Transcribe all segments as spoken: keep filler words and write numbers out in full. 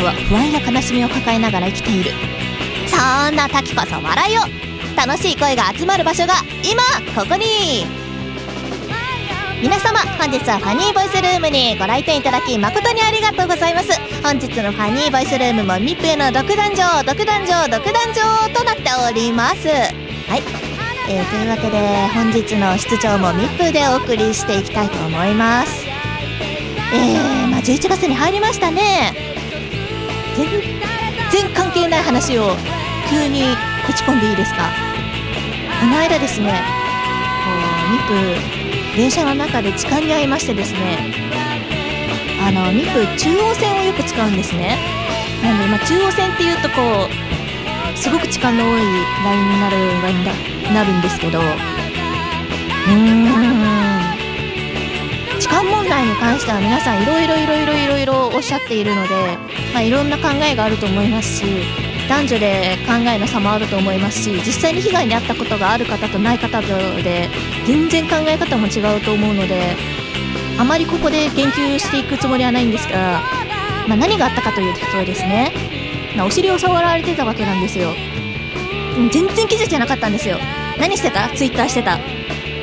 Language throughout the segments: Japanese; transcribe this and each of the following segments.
は不安や悲しみを抱えながら生きている。そんな時こそ笑いを、楽しい声が集まる場所が今ここに。皆様、本日はファニーボイスルームにご来店いただき誠にありがとうございます。本日のファニーボイスルームもミップへの独壇場独壇場独壇場となっております。はい、えー、というわけで本日の出張もミップでお送りしていきたいと思います。えー、まあじゅういちがつに入りましたね。全然関係ない話を急にぶち込んでいいですか。この間ですね、こうミップ電車の中で痴漢に遭いましてですね、あのミップ中央線をよく使うんですね。なので、まあ、中央線っていうとこうすごく痴漢の多いラインになるラインだなるんですけど、うーん痴漢問題に関しては皆さんいろいろいろいろいろいろおっしゃっているので、まあ、いろんな考えがあると思いますし、男女で考えの差もあると思いますし、実際に被害に遭ったことがある方とない方とで全然考え方も違うと思うので、あまりここで言及していくつもりはないんですが、まあ、何があったかというとですね、まあ、お尻を触られてたわけなんですよ。全然気づいてなかったんですよ。何してた？ツイッターしてた。で、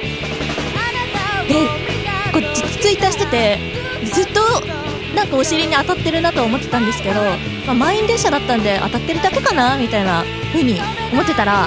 こうツイッターしててずっとなんかお尻に当たってるなと思ってたんですけど、まあ、満員電車だったんで当たってるだけかなみたいな風に思ってたら、あ、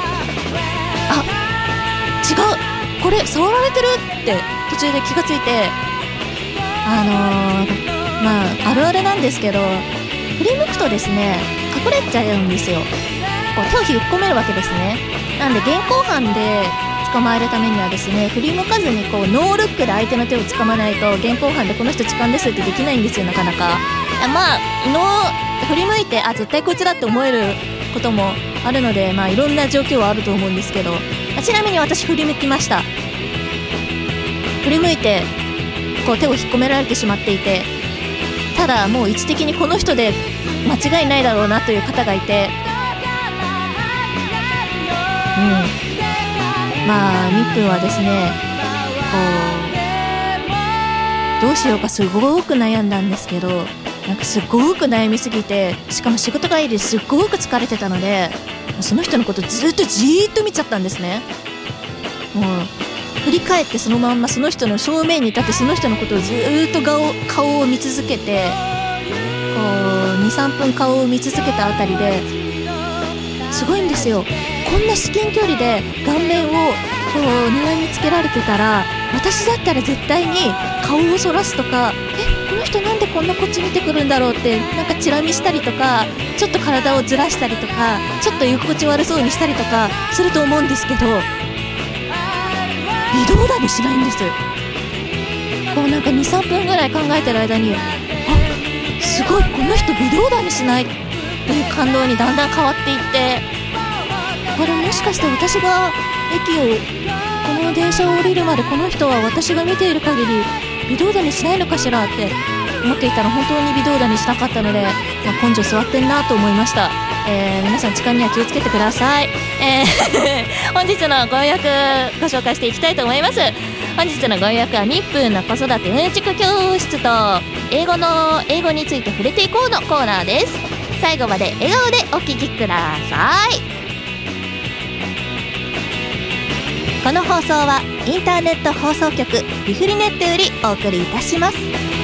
違う、これ触られてるって途中で気がついて、あのー、まああるあるなんですけど、振り向くとですね隠れちゃうんですよ。こう手を引っ込めるわけですね。なんで現行犯で捕まえるためにはですね、振り向かずにこうノールックで相手の手を掴まないと現行犯でこの人痴漢ですってできないんですよ、なかなか。まあの振り向いて、あ、絶対こいつだって思えることもあるので、まあいろんな状況はあると思うんですけど、ちなみに私振り向きました。振り向いてこう手を引っ込められてしまっていて、ただもう位置的にこの人で間違いないだろうなという方がいて、うんまあミップはですね、こうどうしようかすごく悩んだんですけど、なんかすごく悩みすぎて、しかも仕事帰りですごく疲れてたので、その人のことずっとじーっと見ちゃったんですね。もう振り返ってそのまんまその人の正面に立ってその人のことをずーっと顔を、顔を見続けて、こう にさんぷん顔を見続けたあたりですごいんですよ。こんな至近距離で顔面をこう睨みつけられてたら、私だったら絶対に顔をそらすとか、え、この人なんでこんなこっち見てくるんだろうってなんかチラ見したりとか、ちょっと体をずらしたりとか、ちょっと居心地悪そうにしたりとかすると思うんですけど、微動だにしないんです。こうなんか にさんぷんぐらい考えてる間に、あ、すごい、この人微動だにしないっていう感動にだんだん変わっていって、これもしかして私が駅をこの電車を降りるまでこの人は私が見ている限り微動だにしないのかしらって思っていたら、本当に微動だにしなかったので、まあ、根性座ってんなと思いました。えー、皆さん痴漢には気をつけてください。えー、本日のご予約ご紹介していきたいと思います。本日のご予約はミップの子育てうんちく教室と英語の英語について触れていこうのコーナーです。最後まで笑顔でお聞きください。この放送はインターネット放送局リフリネットよりお送りいたします。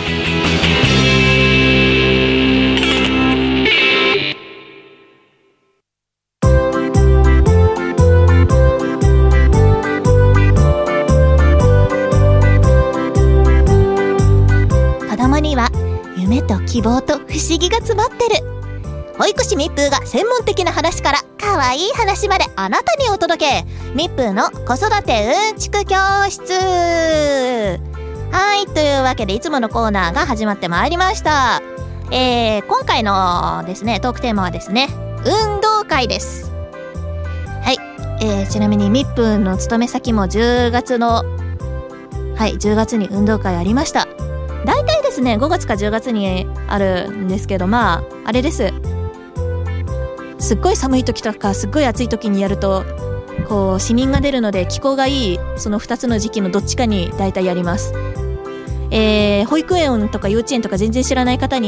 子供には夢と希望と不思議が詰まってる。保育士ミップーが専門的な話から可愛い話まであなたにお届け。ミップーの子育てうんちく教室。はい、というわけでいつものコーナーが始まってまいりました。えー、今回のですねトークテーマはですね、運動会です。はい、えー、ちなみにミップーの勤め先もじゅうがつのはいじゅうがつに運動会ありました。だいたいですねごがつかじゅうがつにあるんですけど、まああれです、すっごい寒い時とかすっごい暑い時にやるとこう死人が出るので、気候がいいそのふたつの時期のどっちかにだいたいやります。えー、保育園とか幼稚園とか全然知らない方に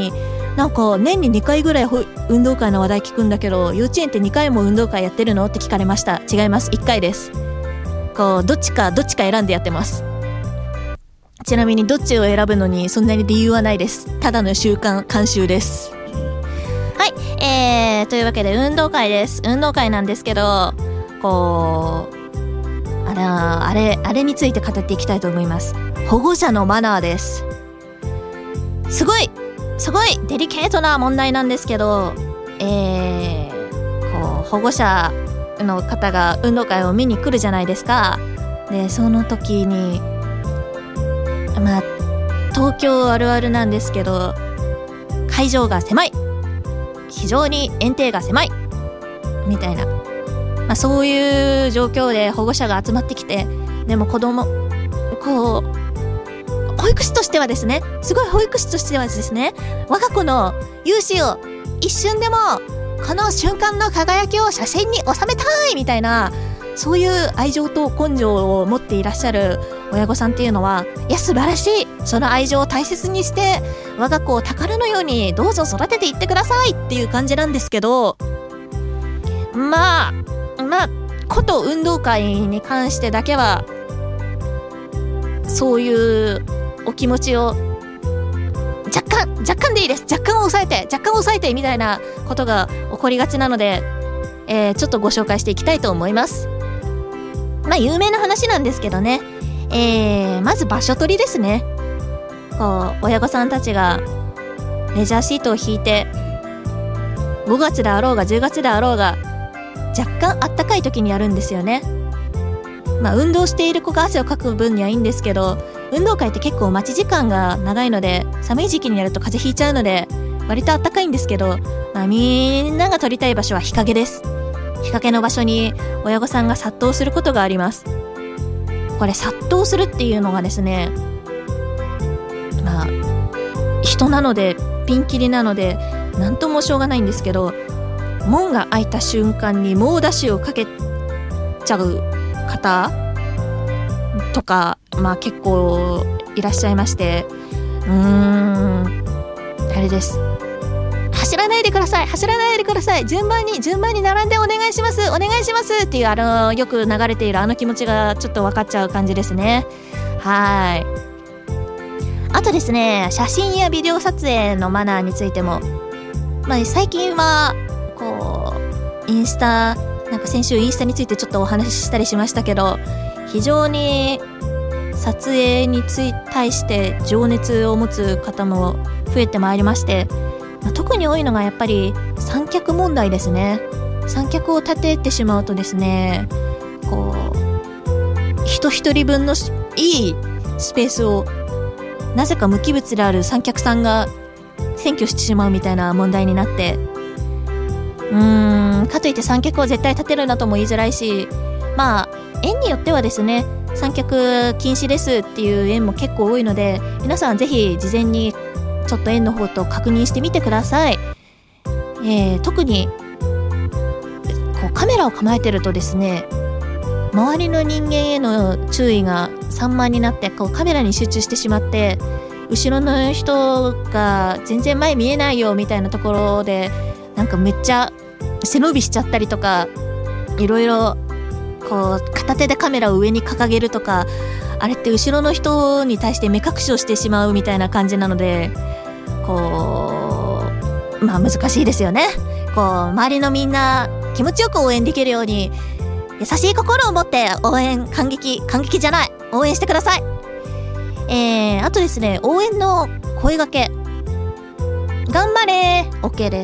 なんか年ににかいぐらい運動会の話題聞くんだけど、幼稚園ってにかいも運動会やってるのって聞かれました。違います、いっかいです。こうどっちかどっちか選んでやってます。ちなみにどっちを選ぶのにそんなに理由はないです。ただの習慣慣習です。 はい、えー、というわけで運動会です。運動会なんですけど、こうあれあれあれについて語っていきたいと思います。保護者のマナーです。すごいすごいデリケートな問題なんですけど、えー、こう保護者の方が運動会を見に来るじゃないですか。でその時にまあ東京あるあるなんですけど、会場が狭い、非常に園庭が狭いみたいな、まあ、そういう状況で保護者が集まってきて、でも子供こう保育士としてはですね、すごい保育士としてはですね、我が子の勇姿を一瞬でもこの瞬間の輝きを写真に収めたいみたいな、そういう愛情と根性を持っていらっしゃる親御さんっていうのは、いや素晴らしい、その愛情を大切にして我が子を宝のようにどうぞ育てていってくださいっていう感じなんですけど、まあまあこと運動会に関してだけはそういうお気持ちを若干若干でいいです、若干を抑えて若干を抑えてみたいなことが起こりがちなので、えー、ちょっとご紹介していきたいと思います。まあ有名な話なんですけどね、えー、まず場所取りですね。こう親御さんたちがレジャーシートを引いて、ごがつであろうがじゅうがつであろうが若干あったかい時にやるんですよね。まあ運動している子が汗をかく分にはいいんですけど、運動会って結構待ち時間が長いので、寒い時期にやると風邪ひいちゃうので割とあったかいんですけど、まあ、みんなが取りたい場所は日陰です。日陰の場所に親御さんが殺到することがあります。これ殺到するっていうのがですね、まあ人なのでピンキリなので何ともしょうがないんですけど、門が開いた瞬間に猛ダッシュをかけちゃう方とか、まあ結構いらっしゃいまして、うーんあれです、走らないでください走らないでください、順番に順番に並んでお願いしますお願いしますっていう、あのよく流れているあの気持ちがちょっと分かっちゃう感じですね。はい。あとですね、写真やビデオ撮影のマナーについても、まあ、最近はこうインスタなんか先週インスタについてちょっとお話ししたりしましたけど、非常に撮影につい対して情熱を持つ方も増えてまいりまして、まあ、特に多いのがやっぱり三脚問題ですね。三脚を立ててしまうとですね、こう人一人分のいいスペースをなぜか無機物である三脚さんが占拠してしまうみたいな問題になって、うーんかといって三脚を絶対立てるなとも言いづらいし、まあ園によってはですね、三脚禁止ですっていう園も結構多いので、皆さんぜひ事前にちょっと園の方と確認してみてください。えー、特にこうカメラを構えてるとですね、周りの人間への注意が散漫になって、こうカメラに集中してしまって、後ろの人が全然前見えないよみたいなところでなんかめっちゃ背伸びしちゃったりとか、いろいろこう片手でカメラを上に掲げるとか、あれって後ろの人に対して目隠しをしてしまうみたいな感じなので、こうまあ難しいですよね。こう周りのみんな気持ちよく応援できるように優しい心を持って応援感激感激じゃない応援してください。えー、あとですね、応援の声掛け、頑張れ OK です。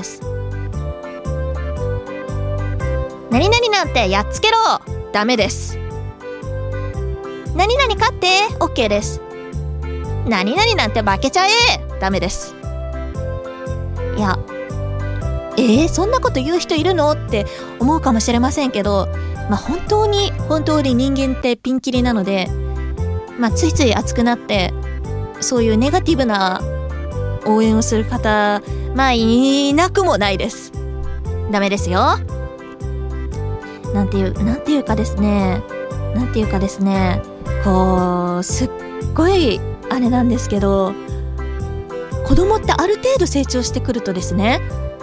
何々なんてやっつけろダメです。何々勝って OK です。何々なんて負けちゃえダメです。いやえー、そんなこと言う人いるのって思うかもしれませんけど、まあ本当に本当に人間ってピンキリなので、まあついつい熱くなってそういうネガティブな応援をする方、まあいなくもないです。ダメですよ。なんていうなんていうかですねなんていうかですねこうすっごいあれなんですけど、 子供ってある程度成長してくるとですね、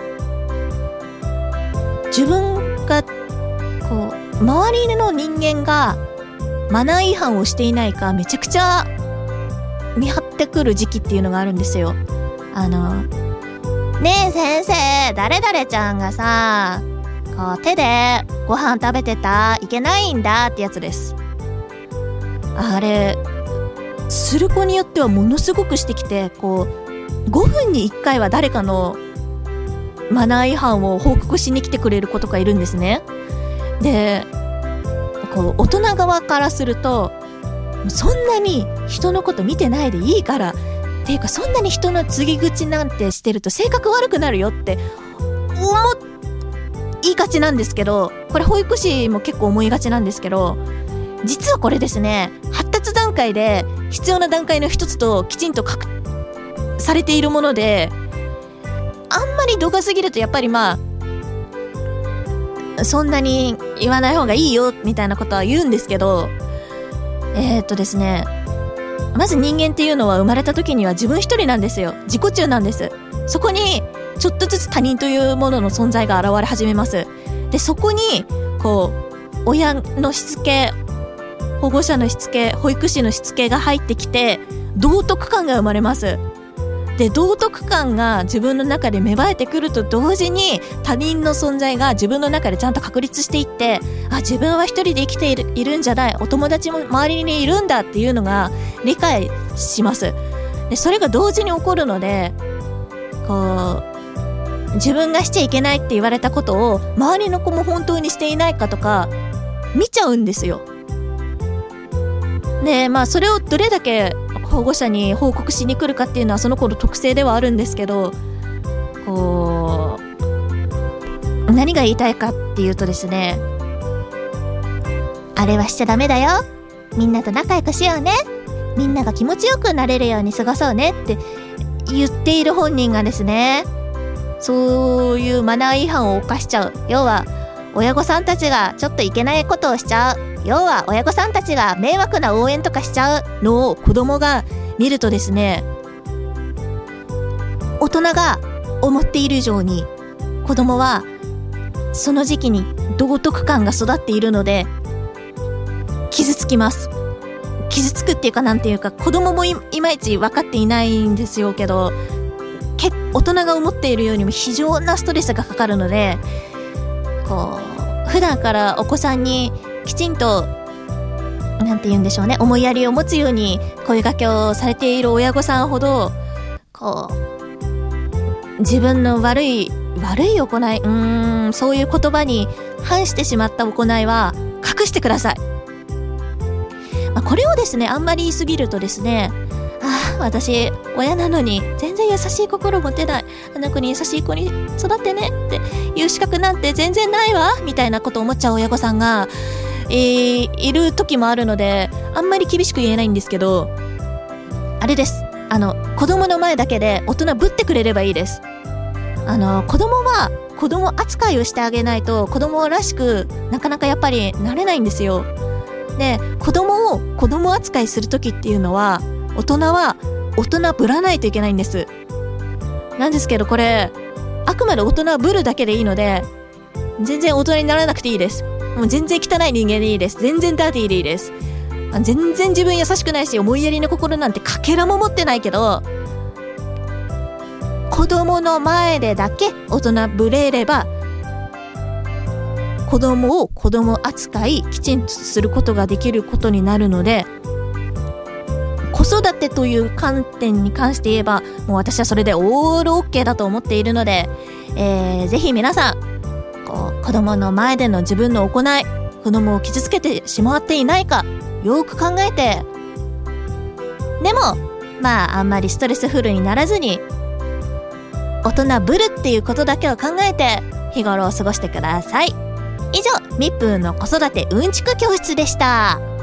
自分がこう周りの人間がマナー違反をしていないかめちゃくちゃ見張ってくる時期っていうのがあるんですよ。あのねえ先生、誰々ちゃんがさこう手でご飯食べてた、いけないんだってやつです。あれする子によってはものすごくしてきて、こうごふんにいっかいは誰かのマナー違反を報告しに来てくれる子とかいるんですね。でこう大人側からすると、そんなに人のこと見てないでいいからっていうか、そんなに人の告げ口なんてしてると性格悪くなるよって思いがちなんですけど、これ保育士も結構思いがちなんですけど、実はこれですね、発達段階で必要な段階の一つときちんと確されているもので、あんまり度が過ぎるとやっぱりまあそんなに言わない方がいいよみたいなことは言うんですけど、えーっとですねまず人間っていうのは生まれた時には自分一人なんですよ。自己中なんです。そこにちょっとずつ他人というものの存在が現れ始めます。でそこにこう親のしつけ、保護者のしつけ、保育士のしつけが入ってきて道徳感が生まれます。で道徳感が自分の中で芽生えてくると同時に、他人の存在が自分の中でちゃんと確立していって、あ、自分は一人で生きている、いるんじゃない、お友達も周りにいるんだっていうのが理解します。でそれが同時に起こるので、こう自分がしちゃいけないって言われたことを周りの子も本当にしていないかとか見ちゃうんですよ。でまあそれをどれだけ保護者に報告しに来るかっていうのはその子の特性ではあるんですけど、こう何が言いたいかっていうとですね、あれはしちゃダメだよ、みんなと仲良くしようね、みんなが気持ちよくなれるように過ごそうねって言っている本人がですね、そういうマナー違反を犯しちゃう。要は親御さんたちがちょっといけないことをしちゃう。要は親御さんたちが迷惑な応援とかしちゃうのを子供が見るとですね、大人が思っている以上に子供はその時期に道徳感が育っているので傷つきます。傷つくっていうか、なんていうか、子供も い, いまいち分かっていないんですよけど、け大人が思っているようにも非常なストレスがかかるので、こう普段からお子さんにきちんとなんて言うんでしょうね、思いやりを持つように声掛けをされている親御さんほど、こう自分の悪い悪い行い、うーんそういう言葉に反してしまった行いは隠してください。まあ、これをですねあんまり言い過ぎるとですね、ああ私親なのに全然優しい心持てない、あの子に優しい子に育ってねっていう資格なんて全然ないわみたいなことを思っちゃう親御さんが、えー、いる時もあるので、あんまり厳しく言えないんですけど、あれです、あの子供の前だけで大人ぶってくれればいいです。あの子供は子供扱いをしてあげないと子供らしくなかなかやっぱりなれないんですよ。で子供を子供扱いする時っていうのは大人は大人ぶらないといけないんです。なんですけどこれあくまで大人はぶるだけでいいので、全然大人にならなくていいです。もう全然汚い人間でいいです。全然ダーティーでいいです。全然自分優しくないし思いやりの心なんてかけらも持ってないけど、子供の前でだけ大人ぶれれば子供を子供扱いきちんとすることができることになるので、子育てという観点に関して言えばもう私はそれでオールオッケーだと思っているので、えー、ぜひ皆さんこう子供の前での自分の行い、子供を傷つけてしまっていないかよく考えて、でもまああんまりストレスフルにならずに大人ぶるっていうことだけを考えて日頃を過ごしてください。以上、みっぷんの子育てうんちく教室でした。